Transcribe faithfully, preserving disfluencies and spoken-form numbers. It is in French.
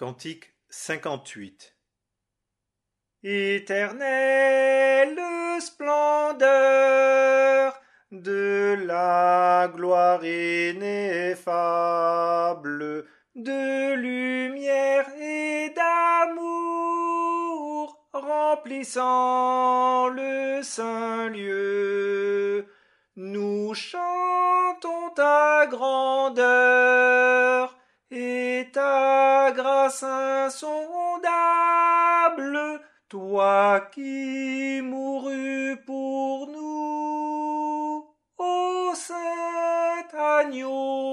Cantique cinquante-huit. Éternelle splendeur de la gloire ineffable, de lumière et d'amour, remplissant le saint lieu, nous chantons ta grandeur et ta grâce insondable, toi qui mourus pour nous, ô saint agneau.